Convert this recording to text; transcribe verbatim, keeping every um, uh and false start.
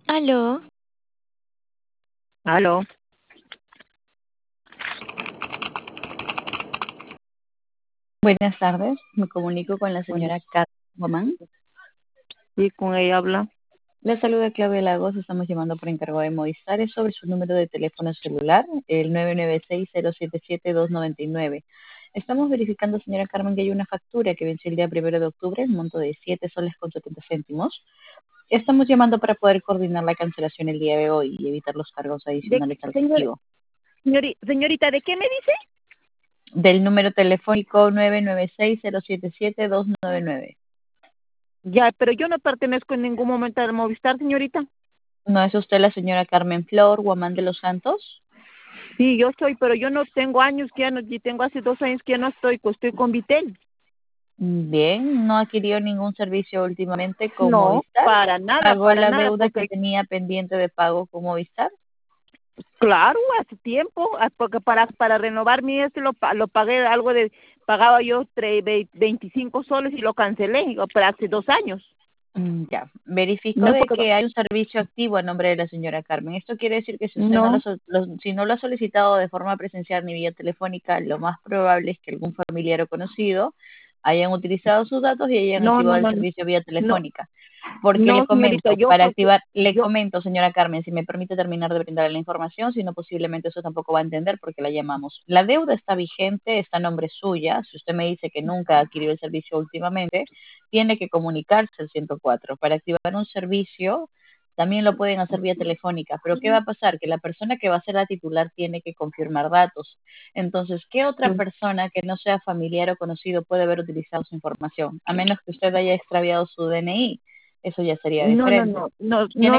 Aló, Aló. Buenas tardes, me comunico con la Bueno, señora Carmen Román. sí, con ella habla. Le saluda Claudia Lagos, estamos llamando por encargo de Movistar, es sobre su número de teléfono celular, el nueve nueve seis cero siete siete dos nueve nueve. Estamos verificando, señora Carmen, que hay una factura que venció el día primero de octubre, en monto de siete soles con setenta céntimos. Estamos llamando para poder coordinar la cancelación el día de hoy y evitar los cargos De, adicionales al señor, recibo. señori- señorita, ¿de qué me dice? Del número telefónico nueve nueve seis cero siete siete dos nueve nueve. Ya, pero yo no pertenezco en ningún momento al Movistar, señorita. ¿No es usted la señora Carmen Flor Guamán de los Santos? Sí, yo soy, pero yo no tengo años que ya no, y tengo hace dos años que ya no estoy, pues estoy con Vitel. Bien, no adquirió ningún servicio últimamente con No, Movistar. para nada, ¿Pagó para la nada, deuda que porque tenía pendiente de pago con Movistar? claro, hace tiempo, ah, porque para para renovar mi este lo, pa- lo pagué algo de, pagaba yo tre- ve- veinticinco soles y lo cancelé, o- pero hace dos años. Mm, Ya, verificó No, de porque que hay un servicio activo a nombre de la señora Carmen. Esto quiere decir que si usted no lo, no, sol- lo- si no lo ha solicitado de forma presencial ni vía telefónica, lo más probable es que algún familiar o conocido hayan utilizado sus datos y hayan no, activado no, el no, no, servicio vía no, telefónica. Porque le no, señorita, comento, yo para porque activar, le yo comento, señora Carmen, si me permite terminar de brindarle la información, si no posiblemente eso tampoco va a entender porque la llamamos. La deuda está vigente, está a nombre suya. Si usted me dice que nunca adquirió el servicio últimamente, tiene que comunicarse al ciento cuatro. Para activar un servicio, también lo pueden hacer vía telefónica. Pero ¿qué va a pasar? Que la persona que va a ser la titular tiene que confirmar datos. Entonces, ¿qué otra persona que no sea familiar o conocido puede haber utilizado su información? A menos que usted haya extraviado su D N I. Eso ya sería no, no, diferente. no, no, Tiene no,